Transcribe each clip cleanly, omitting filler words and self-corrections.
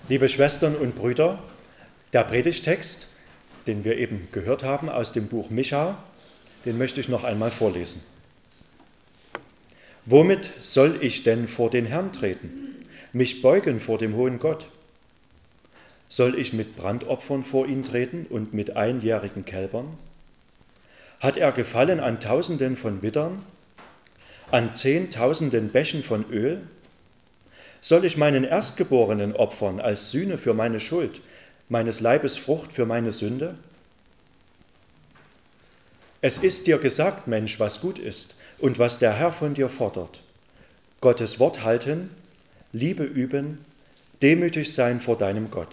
Liebe Schwestern und Brüder, der Predigtext, den wir eben gehört haben aus dem Buch Micha, den möchte ich noch einmal vorlesen. Womit soll ich denn vor den Herrn treten, mich beugen vor dem hohen Gott? Soll ich mit Brandopfern vor ihn treten und mit einjährigen Kälbern? Hat er Gefallen an Tausenden von Widdern, an Zehntausenden Bächen von Öl? Soll ich meinen Erstgeborenen opfern als Sühne für meine Schuld, meines Leibes Frucht für meine Sünde? Es ist dir gesagt, Mensch, was gut ist und was der Herr von dir fordert. Gottes Wort halten, Liebe üben, demütig sein vor deinem Gott.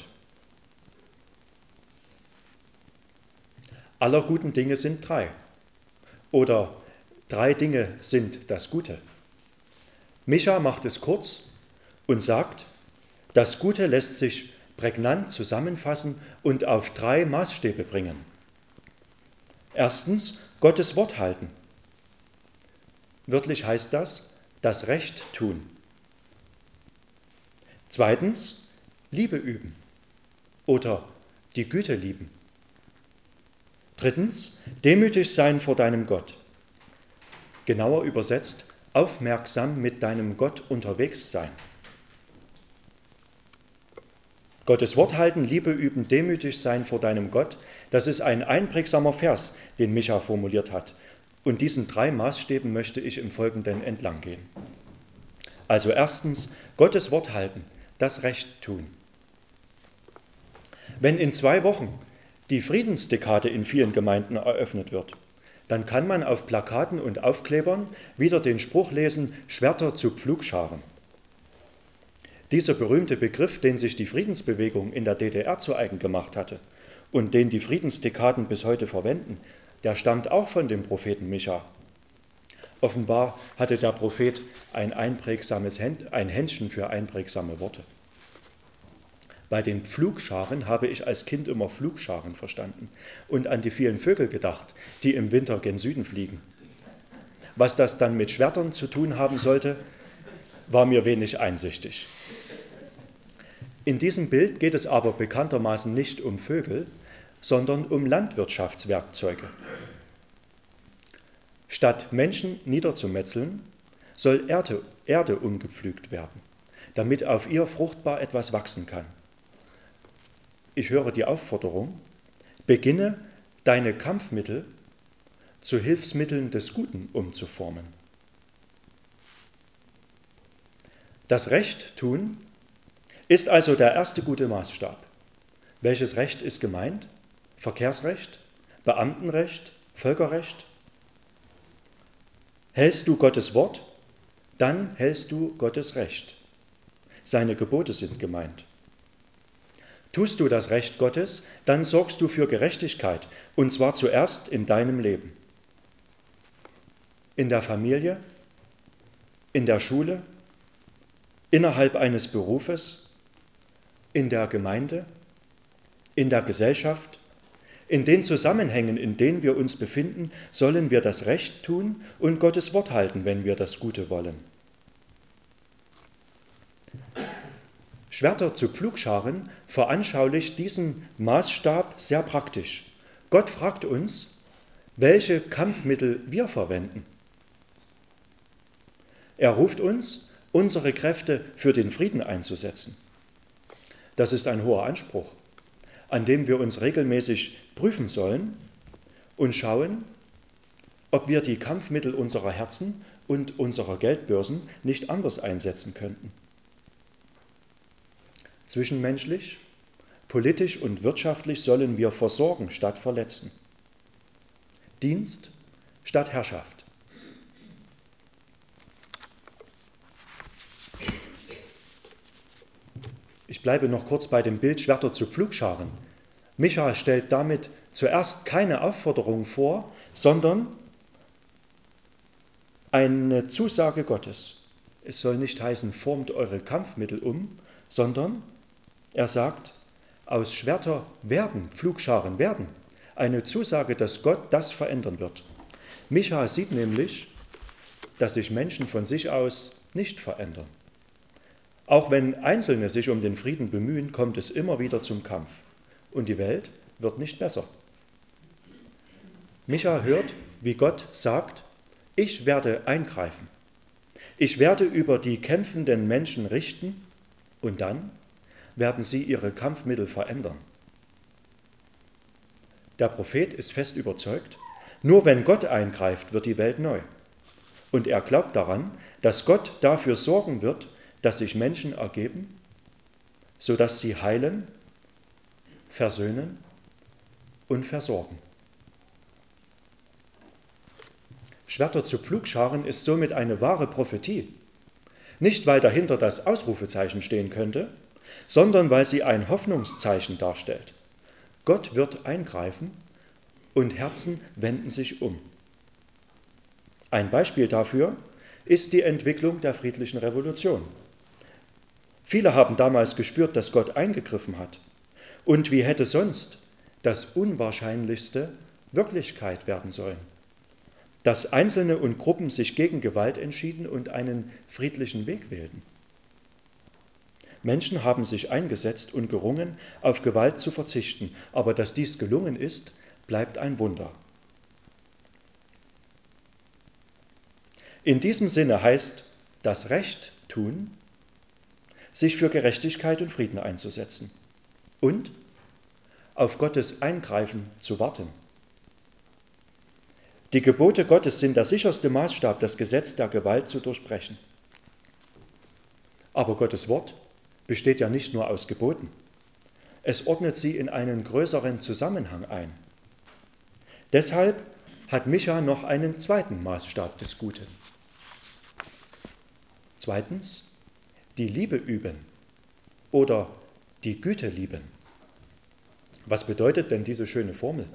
Aller guten Dinge sind drei. Oder drei Dinge sind das Gute. Micha macht es kurz und sagt, das Gute lässt sich prägnant zusammenfassen und auf drei Maßstäbe bringen. Erstens, Gottes Wort halten. Wörtlich heißt das Recht tun. Zweitens, Liebe üben oder die Güte lieben. Drittens, demütig sein vor deinem Gott. Genauer übersetzt, aufmerksam mit deinem Gott unterwegs sein. Gottes Wort halten, Liebe üben, demütig sein vor deinem Gott, das ist ein einprägsamer Vers, den Micha formuliert hat. Und diesen drei Maßstäben möchte ich im Folgenden entlang gehen. Also erstens, Gottes Wort halten, das Recht tun. Wenn in 2 Wochen die Friedensdekade in vielen Gemeinden eröffnet wird, dann kann man auf Plakaten und Aufklebern wieder den Spruch lesen, Schwerter zu Pflugscharen. Dieser berühmte Begriff, den sich die Friedensbewegung in der DDR zu eigen gemacht hatte und den die Friedensdekaden bis heute verwenden, der stammt auch von dem Propheten Micha. Offenbar hatte der Prophet ein Händchen für einprägsame Worte. Bei den Pflugscharen habe ich als Kind immer Flugscharen verstanden und an die vielen Vögel gedacht, die im Winter gen Süden fliegen. Was das dann mit Schwertern zu tun haben sollte, war mir wenig einsichtig. In diesem Bild geht es aber bekanntermaßen nicht um Vögel, sondern um Landwirtschaftswerkzeuge. Statt Menschen niederzumetzeln, soll Erde umgepflügt werden, damit auf ihr fruchtbar etwas wachsen kann. Ich höre die Aufforderung, beginne deine Kampfmittel zu Hilfsmitteln des Guten umzuformen. Das Recht tun ist also der erste gute Maßstab. Welches Recht ist gemeint? Verkehrsrecht? Beamtenrecht? Völkerrecht? Hältst du Gottes Wort, dann hältst du Gottes Recht. Seine Gebote sind gemeint. Tust du das Recht Gottes, dann sorgst du für Gerechtigkeit, und zwar zuerst in deinem Leben. In der Familie, in der Schule, innerhalb eines Berufes, in der Gemeinde, in der Gesellschaft, in den Zusammenhängen, in denen wir uns befinden, sollen wir das Recht tun und Gottes Wort halten, wenn wir das Gute wollen. Schwerter zu Pflugscharen veranschaulicht diesen Maßstab sehr praktisch. Gott fragt uns, welche Kampfmittel wir verwenden. Er ruft uns, unsere Kräfte für den Frieden einzusetzen. Das ist ein hoher Anspruch, an dem wir uns regelmäßig prüfen sollen und schauen, ob wir die Kampfmittel unserer Herzen und unserer Geldbörsen nicht anders einsetzen könnten. Zwischenmenschlich, politisch und wirtschaftlich sollen wir versorgen statt verletzen. Dienst statt Herrschaft. Ich bleibe noch kurz bei dem Bild Schwerter zu Pflugscharen. Micha stellt damit zuerst keine Aufforderung vor, sondern eine Zusage Gottes. Es soll nicht heißen, formt eure Kampfmittel um, sondern er sagt, aus Schwerter werden Pflugscharen werden. Eine Zusage, dass Gott das verändern wird. Micha sieht nämlich, dass sich Menschen von sich aus nicht verändern. Auch wenn Einzelne sich um den Frieden bemühen, kommt es immer wieder zum Kampf. Und die Welt wird nicht besser. Micha hört, wie Gott sagt, ich werde eingreifen. Ich werde über die kämpfenden Menschen richten und dann werden sie ihre Kampfmittel verändern. Der Prophet ist fest überzeugt, nur wenn Gott eingreift, wird die Welt neu. Und er glaubt daran, dass Gott dafür sorgen wird, dass sich Menschen ergeben, sodass sie heilen, versöhnen und versorgen. Schwerter zu Pflugscharen ist somit eine wahre Prophetie. Nicht, weil dahinter das Ausrufezeichen stehen könnte, sondern weil sie ein Hoffnungszeichen darstellt. Gott wird eingreifen und Herzen wenden sich um. Ein Beispiel dafür ist die Entwicklung der friedlichen Revolution. Viele haben damals gespürt, dass Gott eingegriffen hat. Und wie hätte sonst das Unwahrscheinlichste Wirklichkeit werden sollen? Dass Einzelne und Gruppen sich gegen Gewalt entschieden und einen friedlichen Weg wählten. Menschen haben sich eingesetzt und gerungen, auf Gewalt zu verzichten, aber dass dies gelungen ist, bleibt ein Wunder. In diesem Sinne heißt das Recht tun, sich für Gerechtigkeit und Frieden einzusetzen und auf Gottes Eingreifen zu warten. Die Gebote Gottes sind der sicherste Maßstab, das Gesetz der Gewalt zu durchbrechen. Aber Gottes Wort besteht ja nicht nur aus Geboten. Es ordnet sie in einen größeren Zusammenhang ein. Deshalb hat Micha noch einen zweiten Maßstab des Guten. Zweitens, die Liebe üben oder die Güte lieben. Was bedeutet denn diese schöne Formel?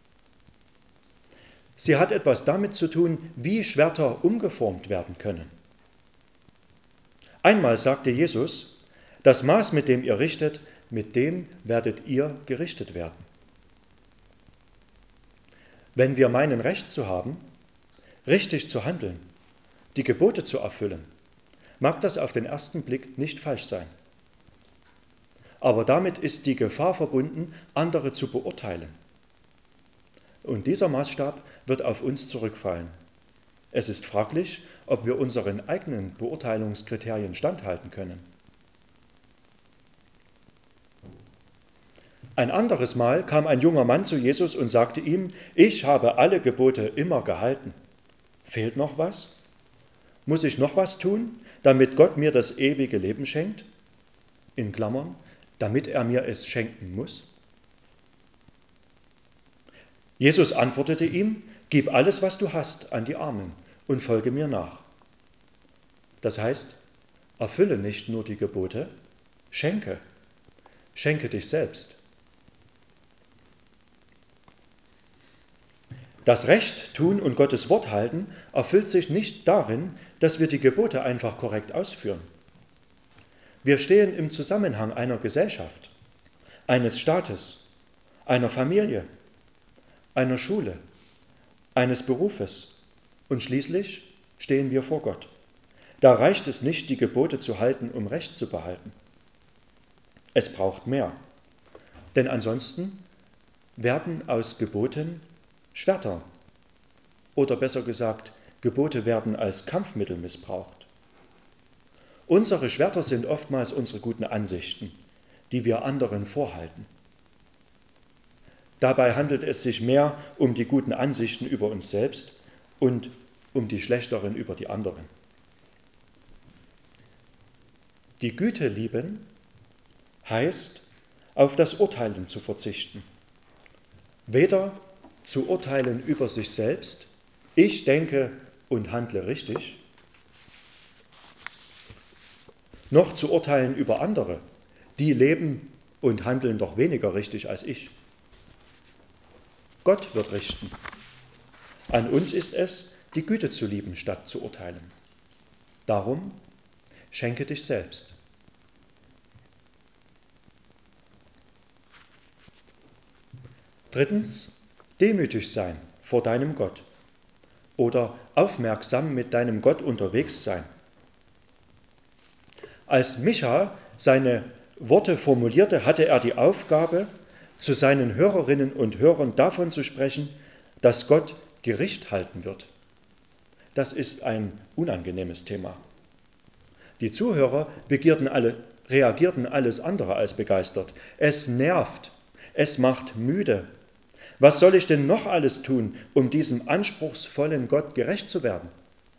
Sie hat etwas damit zu tun, wie Schwerter umgeformt werden können. Einmal sagte Jesus, das Maß, mit dem ihr richtet, mit dem werdet ihr gerichtet werden. Wenn wir meinen, Recht zu haben, richtig zu handeln, die Gebote zu erfüllen, mag das auf den ersten Blick nicht falsch sein. Aber damit ist die Gefahr verbunden, andere zu beurteilen. Und dieser Maßstab wird auf uns zurückfallen. Es ist fraglich, ob wir unseren eigenen Beurteilungskriterien standhalten können. Ein anderes Mal kam ein junger Mann zu Jesus und sagte ihm, ich habe alle Gebote immer gehalten. Fehlt noch was? Muss ich noch was tun, damit Gott mir das ewige Leben schenkt? In Klammern, damit er mir es schenken muss? Jesus antwortete ihm, gib alles, was du hast, an die Armen und folge mir nach. Das heißt, erfülle nicht nur die Gebote, schenke dich selbst. Das Recht tun und Gottes Wort halten erfüllt sich nicht darin, dass wir die Gebote einfach korrekt ausführen. Wir stehen im Zusammenhang einer Gesellschaft, eines Staates, einer Familie, einer Schule, eines Berufes und schließlich stehen wir vor Gott. Da reicht es nicht, die Gebote zu halten, um Recht zu behalten. Es braucht mehr, denn ansonsten werden aus Geboten Schwerter oder besser gesagt, Gebote werden als Kampfmittel missbraucht. Unsere Schwerter sind oftmals unsere guten Ansichten, die wir anderen vorhalten. Dabei handelt es sich mehr um die guten Ansichten über uns selbst und um die schlechteren über die anderen. Die Güte lieben heißt, auf das Urteilen zu verzichten. Weder zu urteilen über sich selbst, ich denke und handle richtig, noch zu urteilen über andere, die leben und handeln doch weniger richtig als ich. Gott wird richten. An uns ist es, die Güte zu lieben, statt zu urteilen. Darum schenke dich selbst. Drittens, demütig sein vor deinem Gott oder aufmerksam mit deinem Gott unterwegs sein. Als Micha seine Worte formulierte, hatte er die Aufgabe, zu seinen Hörerinnen und Hörern davon zu sprechen, dass Gott Gericht halten wird. Das ist ein unangenehmes Thema. Die Zuhörer reagierten alles andere als begeistert. Es nervt, es macht müde. Was soll ich denn noch alles tun, um diesem anspruchsvollen Gott gerecht zu werden?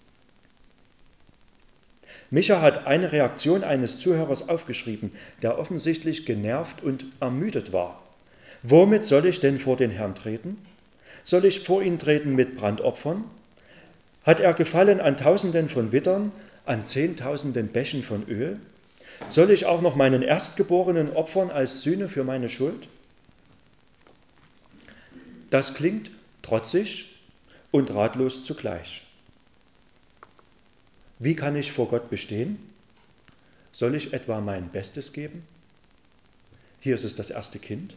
Micha hat eine Reaktion eines Zuhörers aufgeschrieben, der offensichtlich genervt und ermüdet war. Womit soll ich denn vor den Herrn treten? Soll ich vor ihn treten mit Brandopfern? Hat er Gefallen an Tausenden von Widdern, an Zehntausenden Bächen von Öl? Soll ich auch noch meinen Erstgeborenen opfern als Sühne für meine Schuld? Das klingt trotzig und ratlos zugleich. Wie kann ich vor Gott bestehen? Soll ich etwa mein Bestes geben? Hier ist es das erste Kind.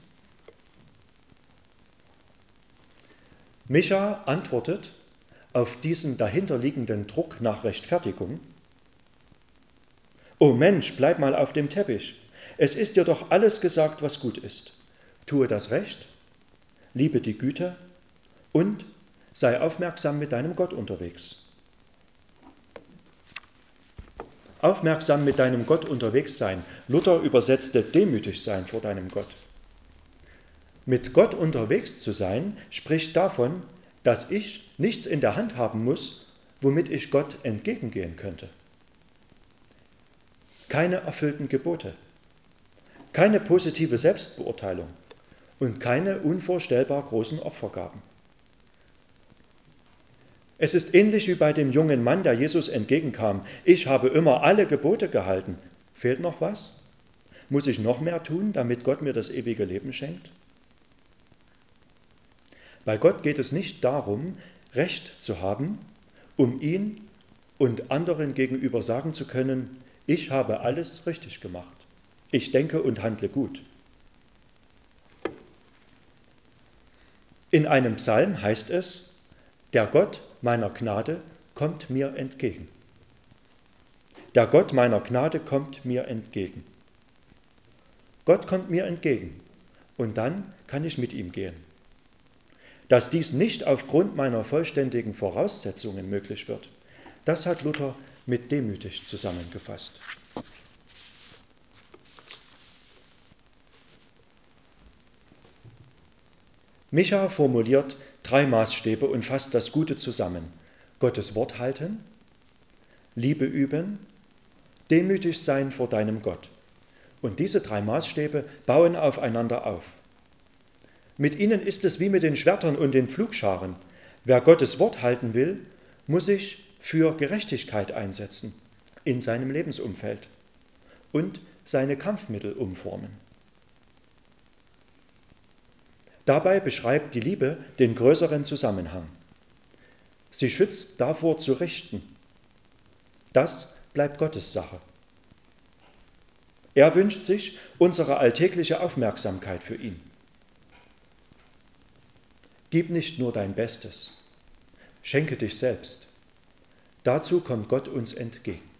Micha antwortet auf diesen dahinterliegenden Druck nach Rechtfertigung: O Mensch, bleib mal auf dem Teppich. Es ist dir doch alles gesagt, was gut ist. Tue das Recht, liebe die Güte und sei aufmerksam mit deinem Gott unterwegs. Aufmerksam mit deinem Gott unterwegs sein. Luther übersetzte demütig sein vor deinem Gott. Mit Gott unterwegs zu sein, spricht davon, dass ich nichts in der Hand haben muss, womit ich Gott entgegengehen könnte. Keine erfüllten Gebote, keine positive Selbstbeurteilung und keine unvorstellbar großen Opfergaben. Es ist ähnlich wie bei dem jungen Mann, der Jesus entgegenkam. Ich habe immer alle Gebote gehalten. Fehlt noch was? Muss ich noch mehr tun, damit Gott mir das ewige Leben schenkt? Bei Gott geht es nicht darum, Recht zu haben, um ihn und anderen gegenüber sagen zu können, ich habe alles richtig gemacht. Ich denke und handle gut. In einem Psalm heißt es, der Gott meiner Gnade kommt mir entgegen. Der Gott meiner Gnade kommt mir entgegen. Gott kommt mir entgegen und dann kann ich mit ihm gehen. Dass dies nicht aufgrund meiner vollständigen Voraussetzungen möglich wird, das hat Luther mit demütig zusammengefasst. Micha formuliert 3 Maßstäbe und fasst das Gute zusammen: Gottes Wort halten, Liebe üben, demütig sein vor deinem Gott. Und diese 3 Maßstäbe bauen aufeinander auf. Mit ihnen ist es wie mit den Schwertern und den Pflugscharen. Wer Gottes Wort halten will, muss sich für Gerechtigkeit einsetzen in seinem Lebensumfeld und seine Kampfmittel umformen. Dabei beschreibt die Liebe den größeren Zusammenhang. Sie schützt davor zu richten. Das bleibt Gottes Sache. Er wünscht sich unsere alltägliche Aufmerksamkeit für ihn. Gib nicht nur dein Bestes, schenke dich selbst. Dazu kommt Gott uns entgegen.